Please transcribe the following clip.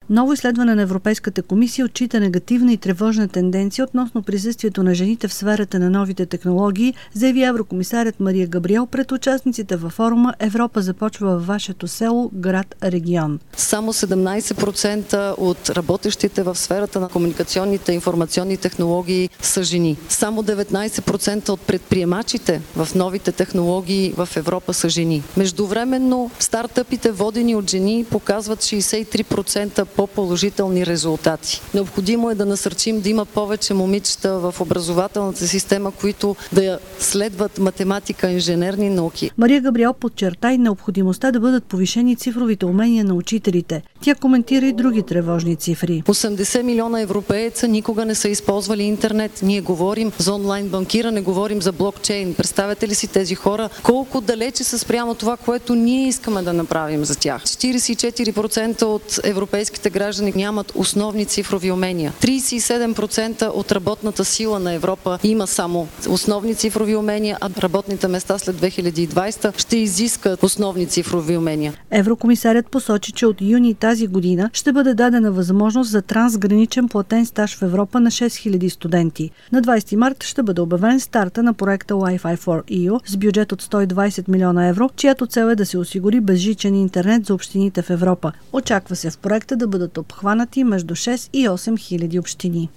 Ново изследване на Европейската комисия отчита негативна и тревожна тенденция относно присъствието на жените в сферата на новите технологии, заяви еврокомисарят Мария Габриел пред участниците във форума "Европа започва във вашето село, град, регион". Само 17% от работещите в сферата на комуникационните и информационни технологии са жени. Само 19% от предприемачите в новите технологии в Европа са жени. Междувременно стартъпите, водени от жени, показват 63% по-положителни резултати. Необходимо е да насърчим да има повече момичета в образователната система, които да следват математика, инженерни науки. Мария Габриел подчерта и необходимостта да бъдат повишени цифровите умения на учителите. Тя коментира и други тревожни цифри. 80 милиона европейца никога не са използвали интернет. Ние говорим за онлайн банкиране, говорим за блокчейн. Представете ли си тези хора колко далече са спрямо това, което ние искаме да направим за тях? 44% от европейските граждани нямат основни цифрови умения. 37% от работната сила на Европа има само основни цифрови умения, а работните места след 2020 ще изискат основни цифрови умения. Еврокомисарят посочи, че от юни тази година ще бъде дадена възможност за трансграничен платен стаж в Европа на 6000 студенти. На 20 март ще бъде обявен старта на проекта Wi-Fi for EU с бюджет от 120 милиона евро, чиято цел е да се осигури безжичен интернет за общините в Европа. Очаква се в проекта да бъдат обхванати между 6 и 8 хиляди общини.